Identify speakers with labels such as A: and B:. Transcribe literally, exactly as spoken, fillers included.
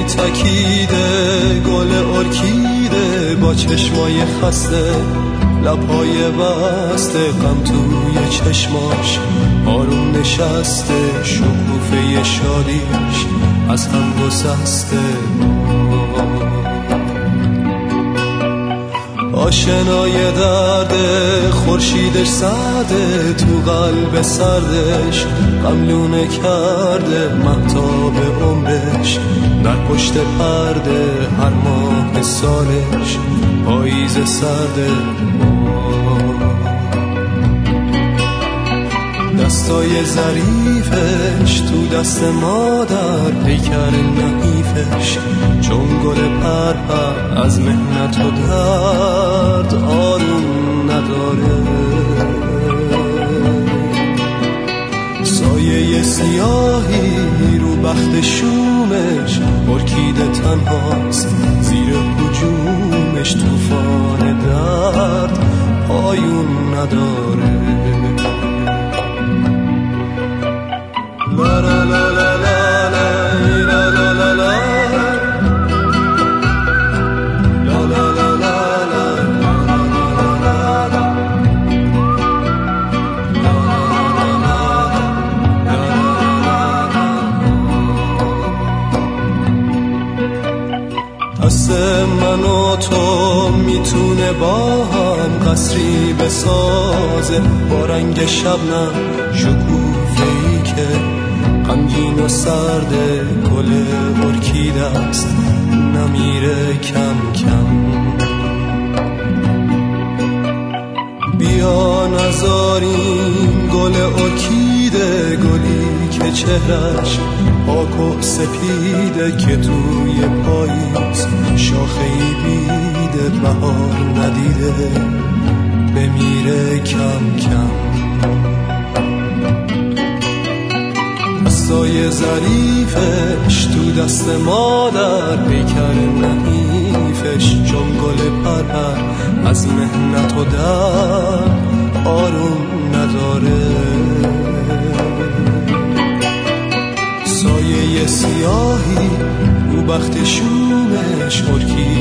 A: تکیده گل ارکیده با چشمای خسته لبهای بسته غم توی چشماش آروم نشسته شکوفه شادیش از هم گسسته آشنای درده خورشیدش سرده تو قلب سردش غملونه کرده مهتاب عمرش در پشت پرده هر ماه سالش پاییز سرده دستای ظریفش تو دست مادر پیکر نحیفش چون گل پرپر از مهنت و درد آروم نداره سایه سیاهی رو بخت شومش ارکیده تنهاست زیر هجومش طوفان درد پایون نداره لا لا لا لا لا لا لا لا لا دست من و تو میتونه با هم قصری بسازه با رنگ شبنم شکوفه‌ای که غمگین و سرده گل ارکیده است نمیره کم کم بیا نذاریم گل ارکیده گلی که چهرش پاک و سپیده که توی پاییز شاخه‌ای بیده بهار ندیده بمیره کم کم دستای ظریفش تو دست مادر پیکر نحیفش چون گل پرپر از مهنت و درد آروم نداره سایه سیاهی رو بخت شومش ارکیده